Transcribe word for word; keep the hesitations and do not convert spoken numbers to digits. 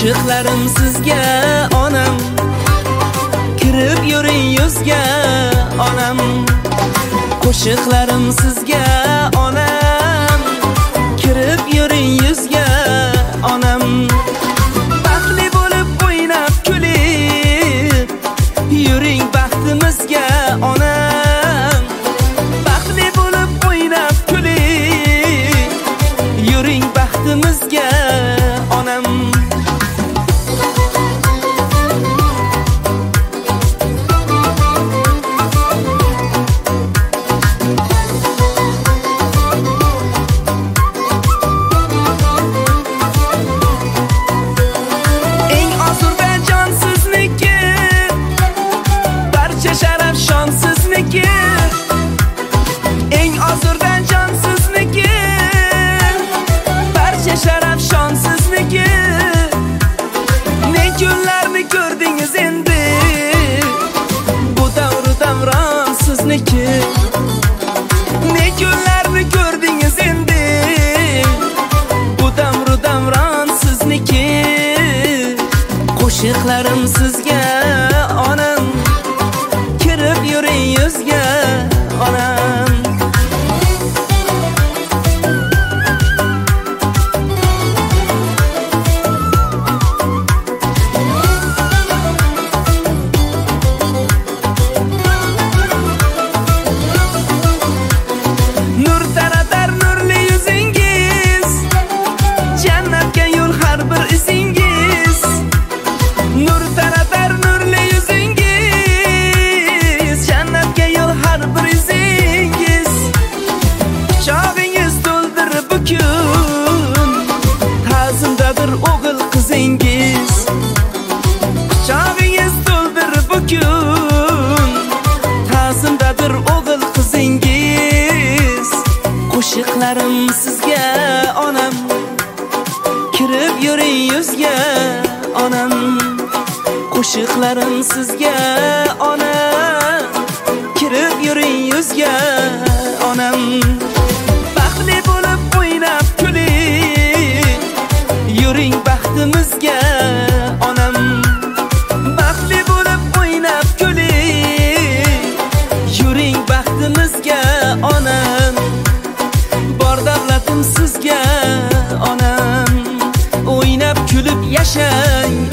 Qo'shiqlarim sizga onam, kirib yuring yuzga onam. Qo'shiqlarim sizga onam, kirib yuring yuzga onam. Baxtli bo'lib o'ynab kulib yuring baxtimizga onam. Baxtli bo'lib o'ynab kulib yuring baxtimizga onam. Eng ozurdan jon sizniki, barcha sharaf shon sizniki. Ne kunlarni ko'rdingiz endi, bu davru davron sizniki. Ne kunlarni ko'rdingiz endi, bu davru davron sizniki. Qo'shiqlarim sizga onam, kirib yuring yuzga onam. Nur taratar nurli yuzingiz, jannatga yo'l har bir izingiz. Nur taratar nurli yuzingiz, jannatga yo'l har bir izingiz. Chog'ingiz to'ldirib bu kun, ta'zimdadir o'g'il qizingiz. Chog'ingiz to'ldirib bu kun, ta'zimdadir o'g'il qizingiz. Qo'shiqlarim sizga onam, kirib yuring yuzga onam. Qo'shiqlarim sizga onam, kirib yuring yuzga onam. Baxtli bo'lib o'ynab kulib yuring baxtimizga onam. Baxtli bo'lib o'ynab kulib yuring baxtimizga onam. Bor davlatim sizga onam, o'ynab kulib yashang